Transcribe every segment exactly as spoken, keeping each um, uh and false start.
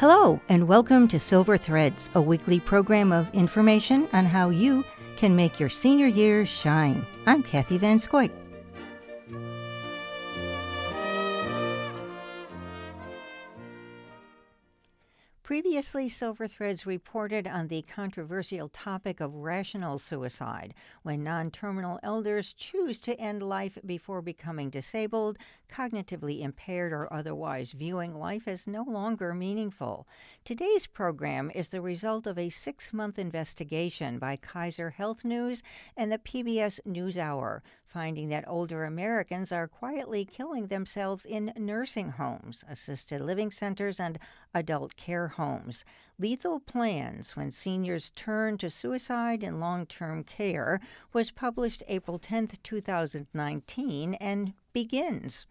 Hello, and welcome to Silver Threads, a weekly program of information on how you can make your senior years shine. I'm Kathy Van Scoik. Previously, Silver Threads reported on the controversial topic of rational suicide, when non-terminal elders choose to end life before becoming disabled, cognitively impaired, or otherwise viewing life as no longer meaningful. Today's program is the result of a six-month investigation by Kaiser Health News and the P B S NewsHour, finding that older Americans are quietly killing themselves in nursing homes, assisted living centers, and adult care homes. Lethal Plans When Seniors Turn to Suicide in Long-Term Care was published April tenth, two thousand nineteen, and begins.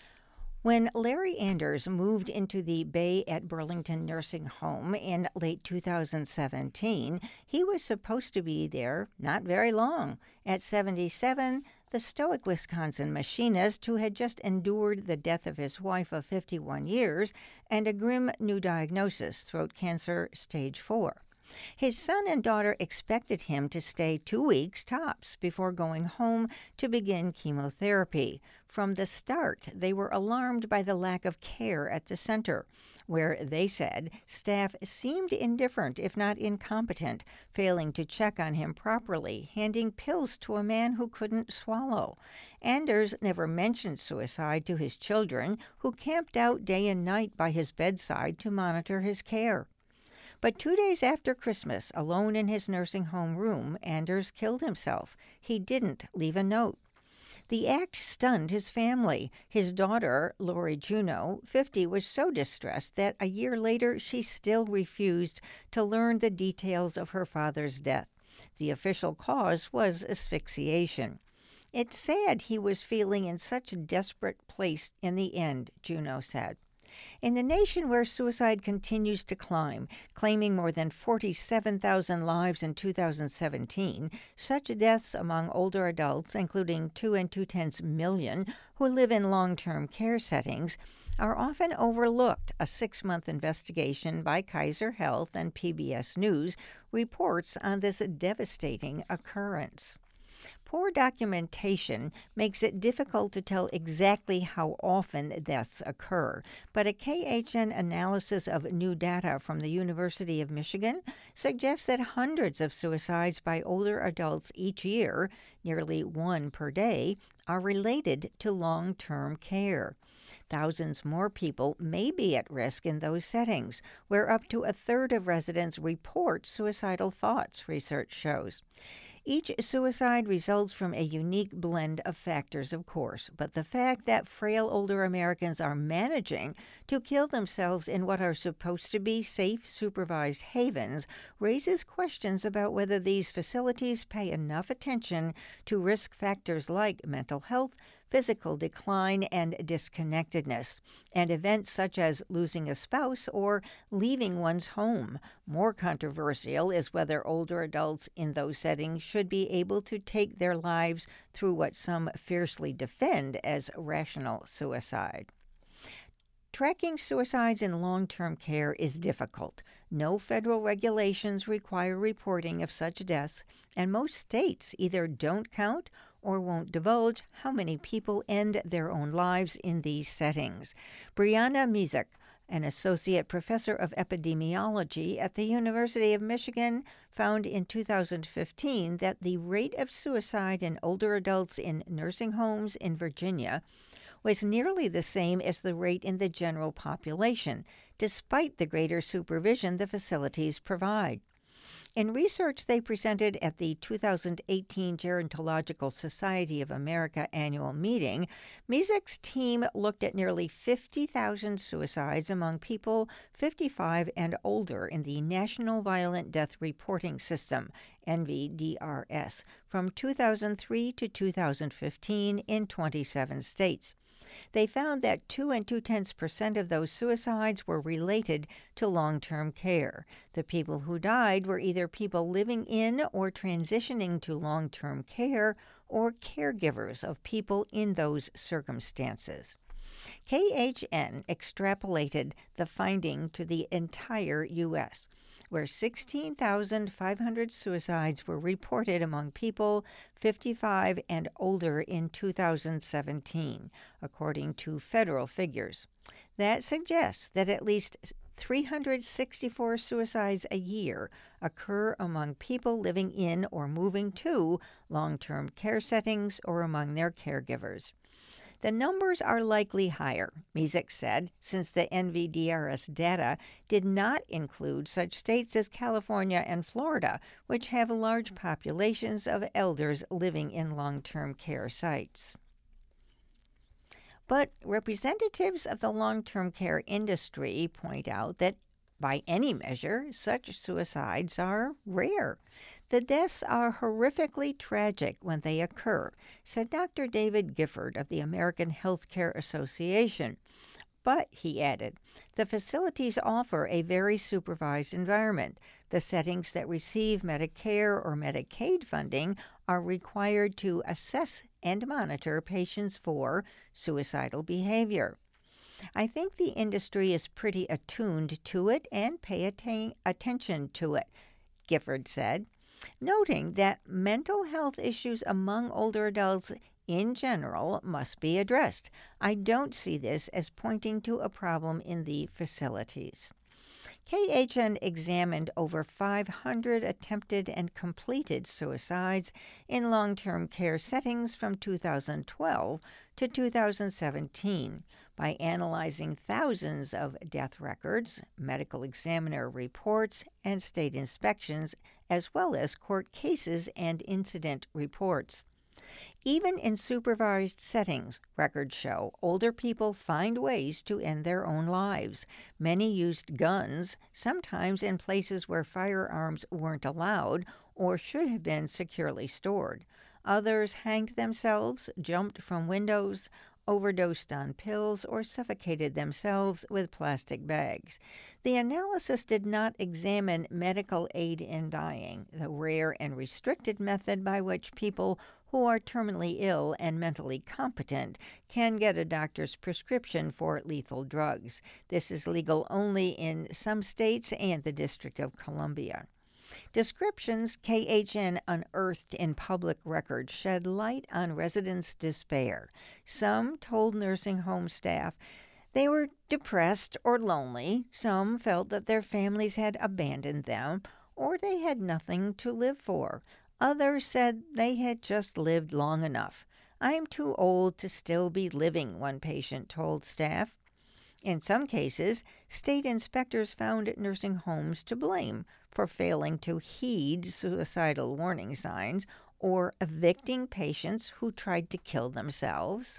When Larry Anders moved into the Bay at Burlington Nursing Home in late two thousand seventeen, he was supposed to be there not very long. At seventy-seven, the stoic Wisconsin machinist, who had just endured the death of his wife of fifty-one years and a grim new diagnosis, throat cancer stage four. His son and daughter expected him to stay two weeks tops before going home to begin chemotherapy. From the start, they were alarmed by the lack of care at the center, where, they said, staff seemed indifferent, if not incompetent, failing to check on him properly, handing pills to a man who couldn't swallow. Anders never mentioned suicide to his children, who camped out day and night by his bedside to monitor his care. But two days after Christmas, alone in his nursing home room, Anders killed himself. He didn't leave a note. The act stunned his family. His daughter, Lori Juneau, fifty, was so distressed that a year later she still refused to learn the details of her father's death. The official cause was asphyxiation. It's sad he was feeling in such a desperate place in the end, Juneau said. In the nation where suicide continues to climb, claiming more than forty-seven thousand lives in two thousand seventeen, such deaths among older adults, including two and two-tenths million who live in long-term care settings, are often overlooked. A six-month investigation by Kaiser Health and P B S News reports on this devastating occurrence. Poor documentation makes it difficult to tell exactly how often deaths occur, but a K H N analysis of new data from the University of Michigan suggests that hundreds of suicides by older adults each year, nearly one per day, are related to long-term care. Thousands more people may be at risk in those settings, where up to a third of residents report suicidal thoughts, research shows. Each suicide results from a unique blend of factors, of course, but the fact that frail older Americans are managing to kill themselves in what are supposed to be safe, supervised havens raises questions about whether these facilities pay enough attention to risk factors like mental health, physical decline, and disconnectedness, and events such as losing a spouse or leaving one's home. More controversial is whether older adults in those settings should be able to take their lives through what some fiercely defend as rational suicide. Tracking suicides in long-term care is difficult. No federal regulations require reporting of such deaths, and most states either don't count or won't divulge how many people end their own lives in these settings. Brianna Mizek, an associate professor of epidemiology at the University of Michigan, found in two thousand fifteen that the rate of suicide in older adults in nursing homes in Virginia was nearly the same as the rate in the general population, despite the greater supervision the facilities provide. In research they presented at the two thousand eighteen Gerontological Society of America annual meeting, Mizek's team looked at nearly fifty thousand suicides among people fifty-five and older in the National Violent Death Reporting System, N V D R S, from two thousand three to two thousand fifteen in twenty-seven states. They found that two and two-tenths percent of those suicides were related to long-term care. The people who died were either people living in or transitioning to long-term care or caregivers of people in those circumstances. K H N extrapolated the finding to the entire U S, where sixteen thousand five hundred suicides were reported among people fifty-five and older in two thousand seventeen, according to federal figures. That suggests that at least three hundred sixty-four suicides a year occur among people living in or moving to long-term care settings or among their caregivers. The numbers are likely higher, Misick said, since the N V D R S data did not include such states as California and Florida, which have large populations of elders living in long-term care sites. But representatives of the long-term care industry point out that, by any measure, such suicides are rare. The deaths are horrifically tragic when they occur, said Doctor David Gifford of the American Healthcare Association. But, he added, the facilities offer a very supervised environment. The settings that receive Medicare or Medicaid funding are required to assess and monitor patients for suicidal behavior. I think the industry is pretty attuned to it and pay atta- attention to it, Gifford said, noting that mental health issues among older adults in general must be addressed. I don't see this as pointing to a problem in the facilities. K H N examined over five hundred attempted and completed suicides in long-term care settings from two thousand twelve to two thousand seventeen by analyzing thousands of death records, medical examiner reports, and state inspections, as well as court cases and incident reports. Even in supervised settings, records show, older people find ways to end their own lives. Many used guns, sometimes in places where firearms weren't allowed or should have been securely stored. Others hanged themselves, jumped from windows, overdosed on pills, or suffocated themselves with plastic bags. The analysis did not examine medical aid in dying, the rare and restricted method by which people who are terminally ill and mentally competent can get a doctor's prescription for lethal drugs. This is legal only in some states and the District of Columbia. Descriptions K H N unearthed in public records shed light on residents' despair. Some told nursing home staff they were depressed or lonely. Some felt that their families had abandoned them or they had nothing to live for. Others said they had just lived long enough. I am too old to still be living, one patient told staff. In some cases, state inspectors found nursing homes to blame for failing to heed suicidal warning signs or evicting patients who tried to kill themselves.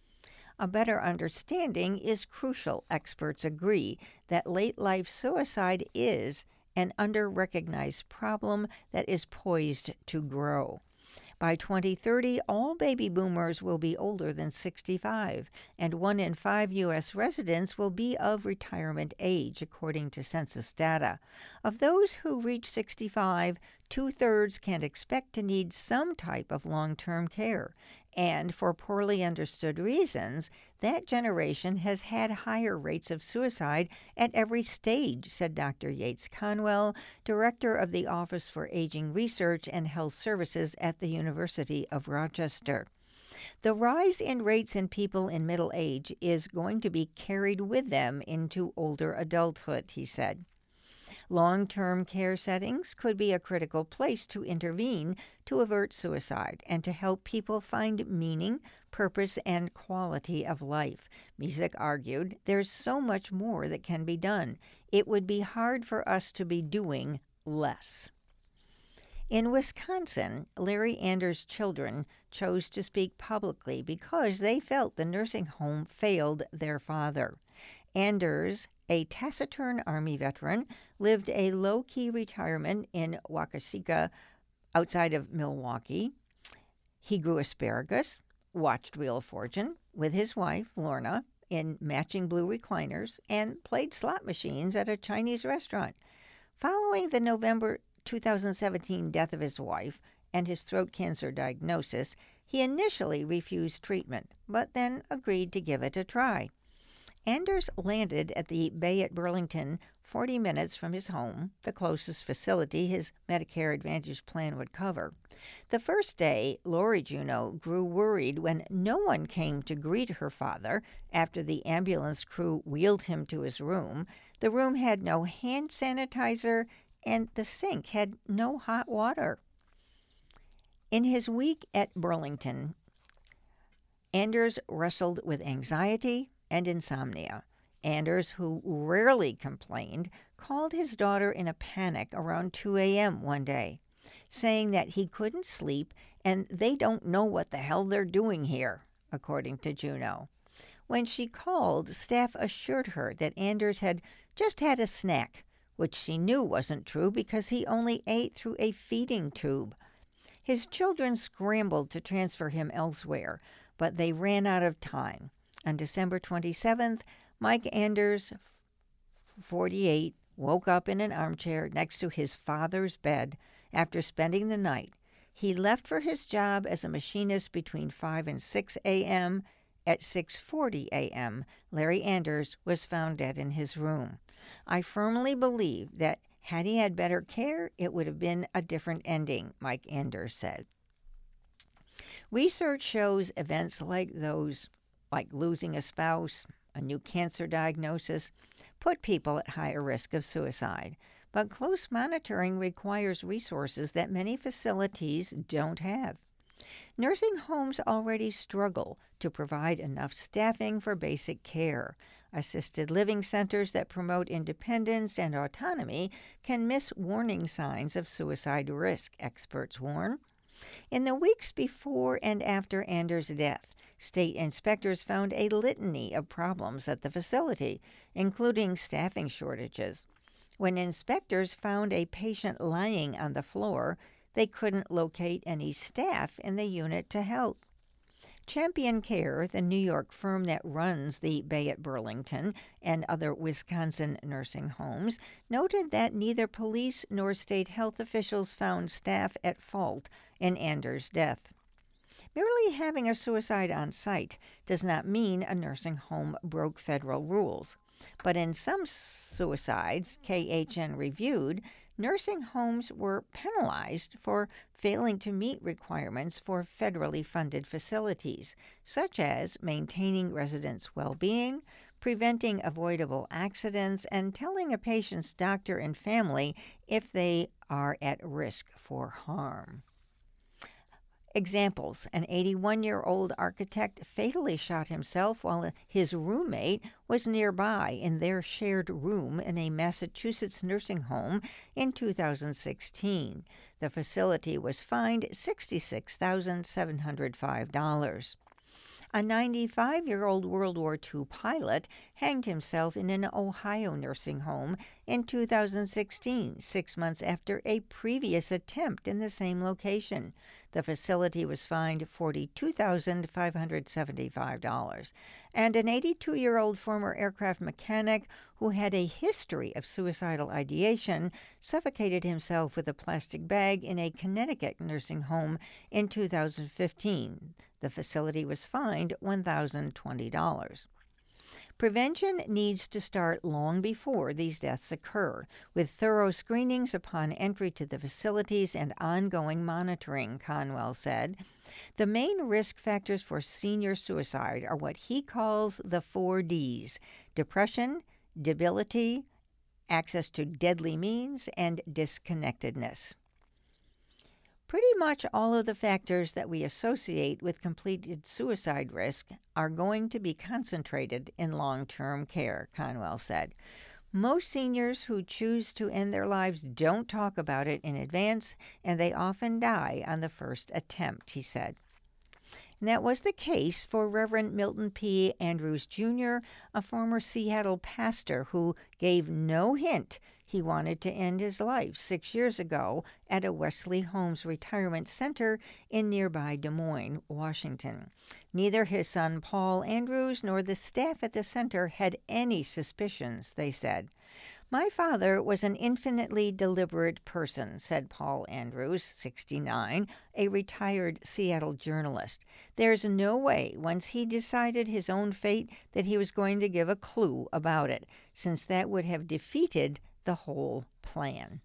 A better understanding is crucial. Experts agree that late-life suicide is an under-recognized problem that is poised to grow. By twenty thirty, all baby boomers will be older than sixty-five, and one in five U S residents will be of retirement age, according to census data. Of those who reach sixty-five, two-thirds can expect to need some type of long-term care. And for poorly understood reasons, that generation has had higher rates of suicide at every stage, said Doctor Yates Conwell, director of the Office for Aging Research and Health Services at the University of Rochester. The rise in rates in people in middle age is going to be carried with them into older adulthood, he said. Long-term care settings could be a critical place to intervene to avert suicide and to help people find meaning, purpose, and quality of life. Misick argued, there's so much more that can be done. It would be hard for us to be doing less. In Wisconsin, Larry Anders' children chose to speak publicly because they felt the nursing home failed their father. Anders, a taciturn Army veteran, lived a low-key retirement in Waukesha, outside of Milwaukee. He grew asparagus, watched Wheel of Fortune with his wife, Lorna, in matching blue recliners, and played slot machines at a Chinese restaurant. Following the November two thousand seventeen death of his wife and his throat cancer diagnosis, He initially refused treatment, but then agreed to give it a try. Anders landed at the Bay at Burlington, forty minutes from his home, the closest facility his Medicare Advantage plan would cover. The first day, Lori Juneau grew worried when no one came to greet her father after the ambulance crew wheeled him to his room. The room had no hand sanitizer, and the sink had no hot water. In his week at Burlington, Anders wrestled with anxiety and insomnia. Anders, who rarely complained, called his daughter in a panic around two a.m. one day, saying that he couldn't sleep and they don't know what the hell they're doing here, according to Juneau. When she called, staff assured her that Anders had just had a snack, which she knew wasn't true because he only ate through a feeding tube. His children scrambled to transfer him elsewhere, but they ran out of time. On December twenty-seventh, Mike Anders, forty-eight, woke up in an armchair next to his father's bed after spending the night. He left for his job as a machinist between five and six a.m. At six forty a.m., Larry Anders was found dead in his room. I firmly believe that had he had better care, it would have been a different ending, Mike Anders said. Research shows events like those, like losing a spouse, a new cancer diagnosis, put people at higher risk of suicide. But close monitoring requires resources that many facilities don't have. Nursing homes already struggle to provide enough staffing for basic care. Assisted living centers that promote independence and autonomy can miss warning signs of suicide risk, experts warn. In the weeks before and after Anders' death, state inspectors found a litany of problems at the facility, including staffing shortages. When inspectors found a patient lying on the floor, they couldn't locate any staff in the unit to help. Champion Care, the New York firm that runs the Bay at Burlington and other Wisconsin nursing homes, noted that neither police nor state health officials found staff at fault in Anders' death. Merely having a suicide on site does not mean a nursing home broke federal rules. But in some suicides K H N reviewed, nursing homes were penalized for failing to meet requirements for federally funded facilities, such as maintaining residents' well-being, preventing avoidable accidents, and telling a patient's doctor and family if they are at risk for harm. Examples: an eighty-one-year-old architect fatally shot himself while his roommate was nearby in their shared room in a Massachusetts nursing home in two thousand sixteen. The facility was fined sixty-six thousand seven hundred five dollars. A ninety-five-year-old World War Two pilot hanged himself in an Ohio nursing home in two thousand sixteen, six months after a previous attempt in the same location. The facility was fined forty-two thousand five hundred seventy-five dollars. And an eighty-two-year-old former aircraft mechanic who had a history of suicidal ideation suffocated himself with a plastic bag in a Connecticut nursing home in two thousand fifteen. The facility was fined one thousand twenty dollars. Prevention needs to start long before these deaths occur, with thorough screenings upon entry to the facilities and ongoing monitoring, Conwell said. The main risk factors for senior suicide are what he calls the four Ds: depression, debility, access to deadly means, and disconnectedness. Pretty much all of the factors that we associate with completed suicide risk are going to be concentrated in long-term care, Conwell said. Most seniors who choose to end their lives don't talk about it in advance, and they often die on the first attempt, he said. And that was the case for Reverend Milton P. Andrews, Junior, a former Seattle pastor who gave no hint he wanted to end his life six years ago at a Wesley Homes retirement center in nearby Des Moines, Washington. Neither his son Paul Andrews nor the staff at the center had any suspicions, they said. My father was an infinitely deliberate person, said Paul Andrews, sixty-nine, a retired Seattle journalist. There's no way, once he decided his own fate, that he was going to give a clue about it, since that would have defeated the whole plan.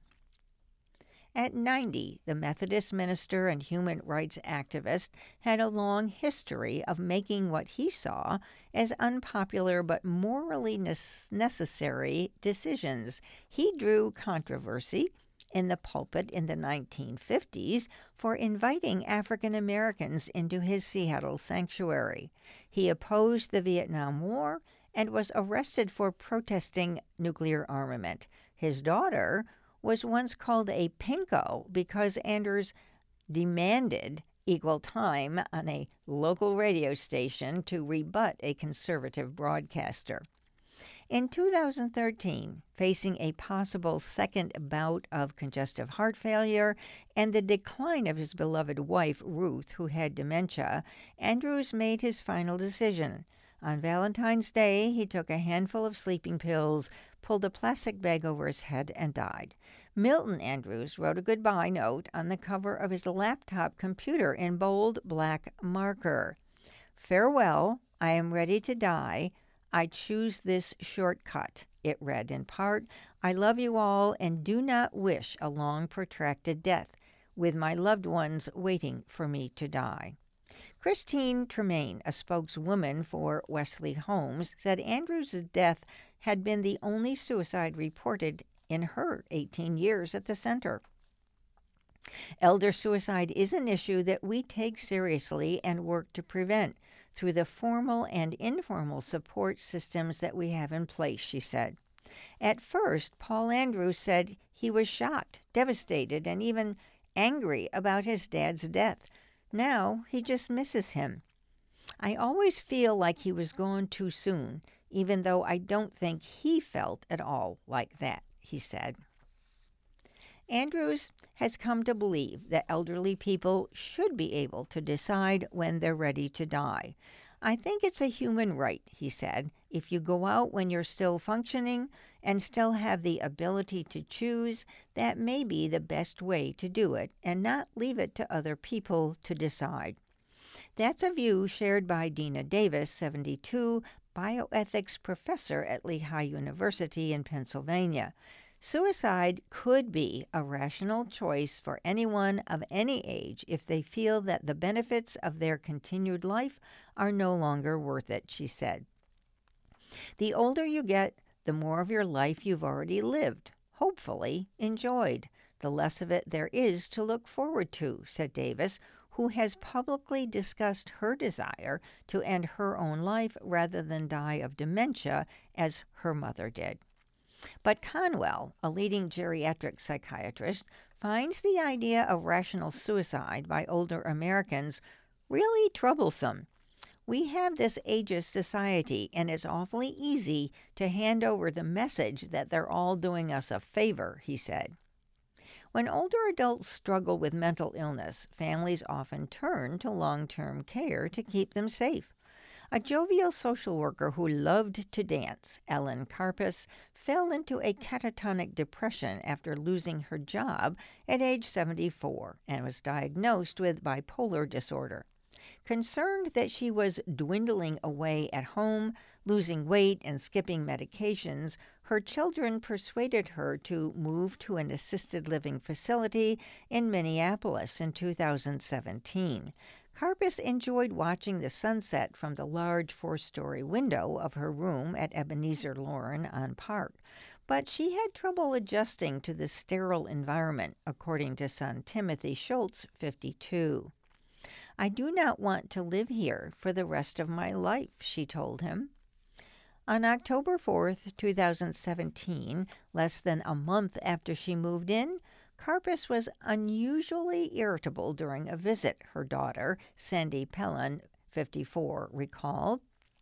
At ninety, the Methodist minister and human rights activist had a long history of making what he saw as unpopular but morally necessary decisions. He drew controversy in the pulpit in the nineteen fifties for inviting African Americans into his Seattle sanctuary. He opposed the Vietnam War and was arrested for protesting nuclear armament. His daughter was once called a pinko because Andrews demanded equal time on a local radio station to rebut a conservative broadcaster. In two thousand thirteen, facing a possible second bout of congestive heart failure and the decline of his beloved wife, Ruth, who had dementia, Andrews made his final decision. On Valentine's Day, he took a handful of sleeping pills, pulled a plastic bag over his head, and died. Milton Andrews wrote a goodbye note on the cover of his laptop computer in bold black marker. "Farewell, I am ready to die. I choose this shortcut," it read in part. "I love you all and do not wish a long, protracted death, with my loved ones waiting for me to die." Christine Tremaine, a spokeswoman for Wesley Homes, said Andrews' death had been the only suicide reported in her eighteen years at the center. Elder suicide is an issue that we take seriously and work to prevent through the formal and informal support systems that we have in place, she said. At first, Paul Andrews said he was shocked, devastated, and even angry about his dad's death. Now he just misses him. "I always feel like he was gone too soon, even though I don't think he felt at all like that," he said. Andrews has come to believe that elderly people should be able to decide when they're ready to die. "I think it's a human right," he said. "If you go out when you're still functioning and still have the ability to choose, that may be the best way to do it and not leave it to other people to decide." That's a view shared by Dina Davis, seventy-two, bioethics professor at Lehigh University in Pennsylvania. Suicide could be a rational choice for anyone of any age if they feel that the benefits of their continued life are no longer worth it, she said. "The older you get, the more of your life you've already lived, hopefully enjoyed. The less of it there is to look forward to," said Davis, who has publicly discussed her desire to end her own life rather than die of dementia as her mother did. But Conwell, a leading geriatric psychiatrist, finds the idea of rational suicide by older Americans really troublesome. "We have this ageist society, and it's awfully easy to hand over the message that they're all doing us a favor," he said. When older adults struggle with mental illness, families often turn to long-term care to keep them safe. A jovial social worker who loved to dance, Ellen Karpus, fell into a catatonic depression after losing her job at age seventy-four and was diagnosed with bipolar disorder. Concerned that she was dwindling away at home, losing weight and skipping medications, her children persuaded her to move to an assisted living facility in Minneapolis in two thousand seventeen. Karpus enjoyed watching the sunset from the large four-story window of her room at Ebenezer Lauren on Park, but she had trouble adjusting to the sterile environment, according to son Timothy Schultz, fifty-two. "I do not want to live here for the rest of my life," she told him. On October fourth, two thousand seventeen, less than a month after she moved in, Karpus was unusually irritable during a visit, her daughter, Sandy Pellin, fifty-four, recalled.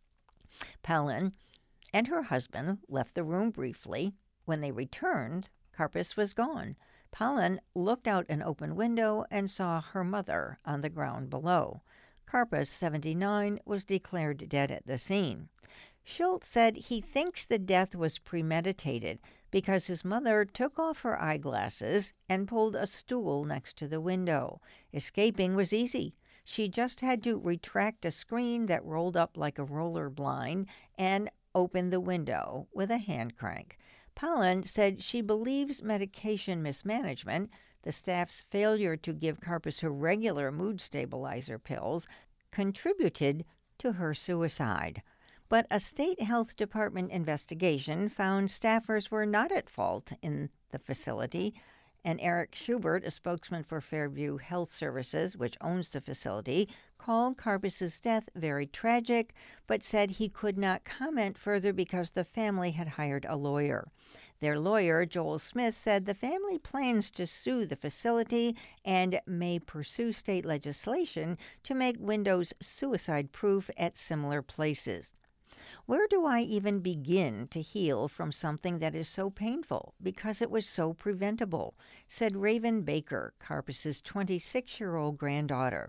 Pellin and her husband left the room briefly. When they returned, Karpus was gone. Pellin looked out an open window and saw her mother on the ground below. Karpus, seventy-nine, was declared dead at the scene. Schultz said he thinks the death was premeditated, because his mother took off her eyeglasses and pulled a stool next to the window. Escaping was easy. She just had to retract a screen that rolled up like a roller blind and open the window with a hand crank. Pollan said she believes medication mismanagement, the staff's failure to give Karpus her regular mood stabilizer pills, contributed to her suicide. But a state health department investigation found staffers were not at fault in the facility, and Eric Schubert, a spokesman for Fairview Health Services, which owns the facility, called Karpus's death very tragic, but said he could not comment further because the family had hired a lawyer. Their lawyer, Joel Smith, said the family plans to sue the facility and may pursue state legislation to make windows suicide-proof at similar places. Where do I even begin to heal from something that is so painful because it was so preventable, said Raven Baker, Karpus's twenty-six-year-old granddaughter.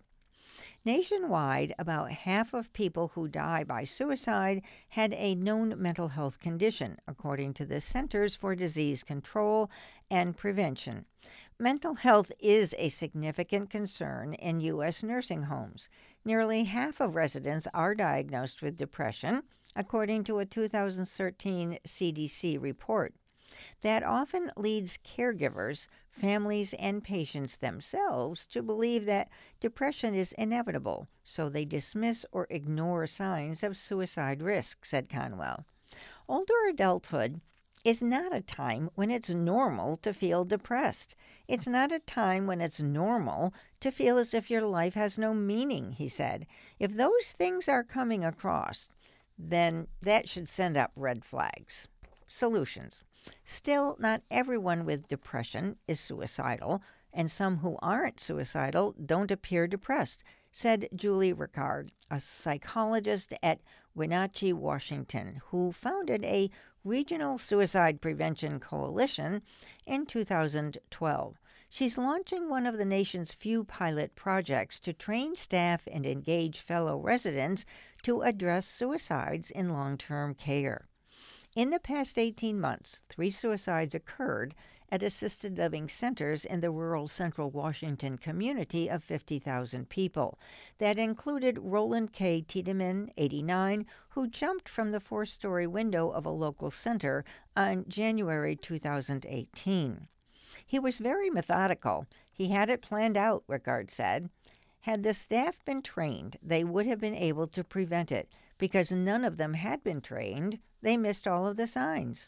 Nationwide, about half of people who die by suicide had a known mental health condition, according to the Centers for Disease Control and Prevention. Mental health is a significant concern in U S nursing homes. Nearly half of residents are diagnosed with depression, according to a two thousand thirteen C D C report. That often leads caregivers, families, and patients themselves to believe that depression is inevitable, so they dismiss or ignore signs of suicide risk, said Conwell. Older adulthood is not a time when it's normal to feel depressed. It's not a time when it's normal to feel as if your life has no meaning, he said. If those things are coming across, then that should send up red flags. Solutions. Still, not everyone with depression is suicidal, and some who aren't suicidal don't appear depressed, said Julie Ricard, a psychologist at Wenatchee, Washington, who founded a regional suicide prevention coalition in two thousand twelve. She's launching one of the nation's few pilot projects to train staff and engage fellow residents to address suicides in long-term care. In the past eighteen months, three suicides occurred at assisted living centers in the rural central Washington community of fifty thousand people. That included Roland K. Tiedemann, eighty-nine, who jumped from the four-story window of a local center on January two thousand eighteen. He was very methodical. He had it planned out, Ricard said. Had the staff been trained, they would have been able to prevent it. Because none of them had been trained, they missed all of the signs.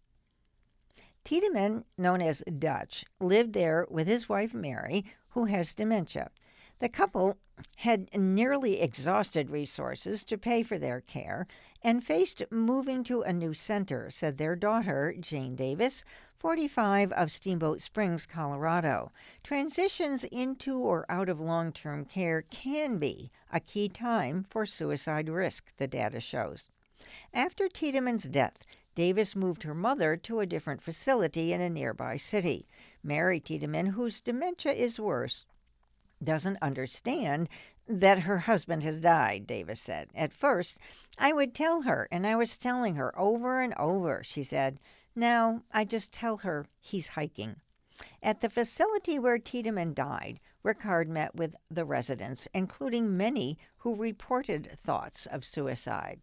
Tiedemann, known as Dutch, lived there with his wife Mary, who has dementia. The couple had nearly exhausted resources to pay for their care and faced moving to a new center, said their daughter, Jane Davis, forty-five, of Steamboat Springs, Colorado. Transitions into or out of long-term care can be a key time for suicide risk, the data shows. After Tiedemann's death, Davis moved her mother to a different facility in a nearby city. Mary Tiedemann, whose dementia is worse, doesn't understand that her husband has died, Davis said. At first, I would tell her, and I was telling her over and over, she said. Now, I just tell her he's hiking. At the facility where Tiedemann died, Ricard met with the residents, including many who reported thoughts of suicide.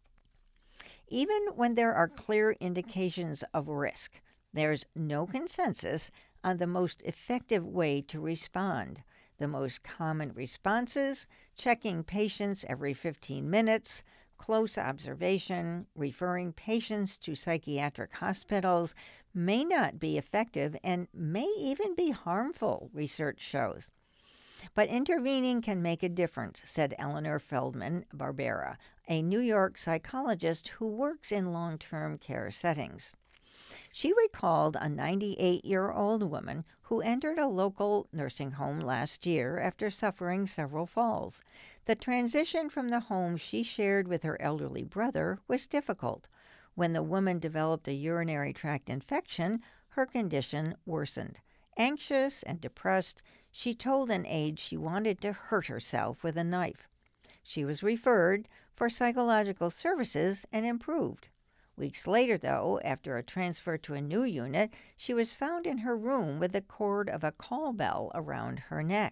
Even when there are clear indications of risk, there's no consensus on the most effective way to respond. The most common responses: checking patients every fifteen minutes, close observation, referring patients to psychiatric hospitals, may not be effective and may even be harmful, research shows. But intervening can make a difference, said Eleanor Feldman Barbera, a New York psychologist who works in long-term care settings. She recalled a ninety-eight-year-old woman who entered a local nursing home last year after suffering several falls. The transition from the home she shared with her elderly brother was difficult. When the woman developed a urinary tract infection, her condition worsened. Anxious and depressed, she told an aide she wanted to hurt herself with a knife. She was referred for psychological services and improved. Weeks later, though, after a transfer to a new unit, she was found in her room with the cord of a call bell around her neck.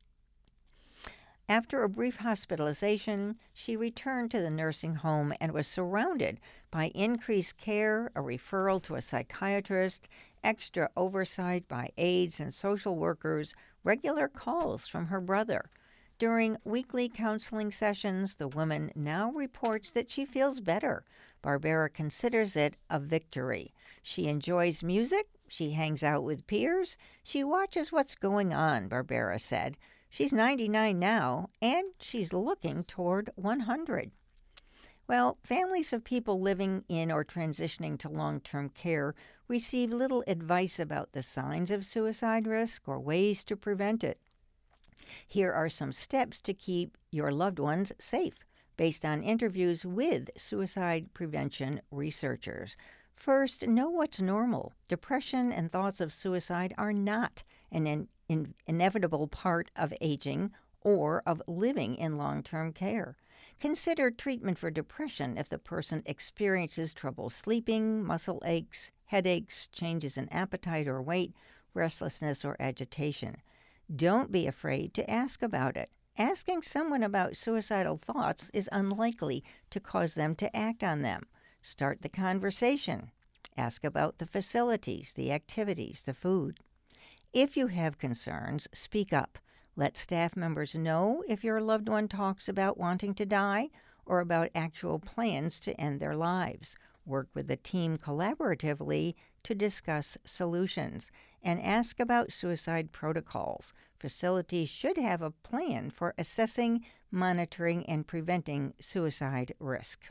After a brief hospitalization, she returned to the nursing home and was surrounded by increased care, a referral to a psychiatrist, extra oversight by aides and social workers, regular calls from her brother. During weekly counseling sessions, the woman now reports that she feels better. Barbera considers it a victory. She enjoys music. She hangs out with peers. She watches what's going on, Barbera said. She's ninety-nine now, and she's looking toward one hundred. Well, families of people living in or transitioning to long-term care receive little advice about the signs of suicide risk or ways to prevent it. Here are some steps to keep your loved ones safe, based on interviews with suicide prevention researchers. First, know what's normal. Depression and thoughts of suicide are not an in- in- inevitable part of aging or of living in long-term care. Consider treatment for depression if the person experiences trouble sleeping, muscle aches, headaches, changes in appetite or weight, restlessness or agitation. Don't be afraid to ask about it. Asking someone about suicidal thoughts is unlikely to cause them to act on them. Start the conversation. Ask about the facilities, the activities, the food. If you have concerns, speak up. Let staff members know if your loved one talks about wanting to die or about actual plans to end their lives. Work with the team collaboratively to discuss solutions, and ask about suicide protocols. Facilities should have a plan for assessing, monitoring, and preventing suicide risk.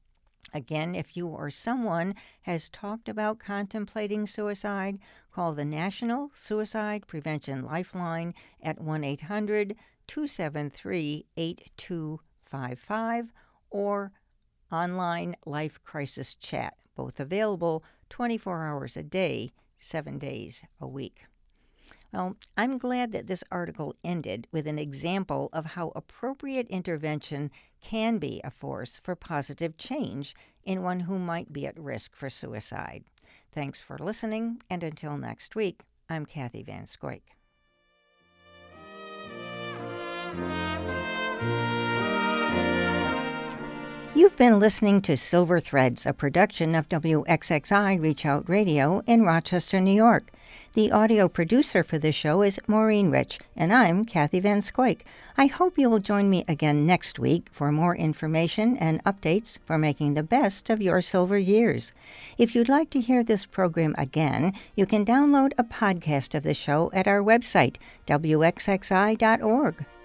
Again, if you or someone has talked about contemplating suicide, call the National Suicide Prevention Lifeline at one eight hundred two seven three eight two five five or online Life Crisis Chat, both available twenty-four hours a day, seven days a week. Well, I'm glad that this article ended with an example of how appropriate intervention can be a force for positive change in one who might be at risk for suicide. Thanks for listening, and until next week, I'm Kathy Van Scoik. You've been listening to Silver Threads, a production of W X X I Reach Out Radio in Rochester, New York. The audio producer for this show is Maureen Rich, and I'm Kathy Van Scoik. I hope you will join me again next week for more information and updates for making the best of your silver years. If you'd like to hear this program again, you can download a podcast of the show at our website, W X X I dot org.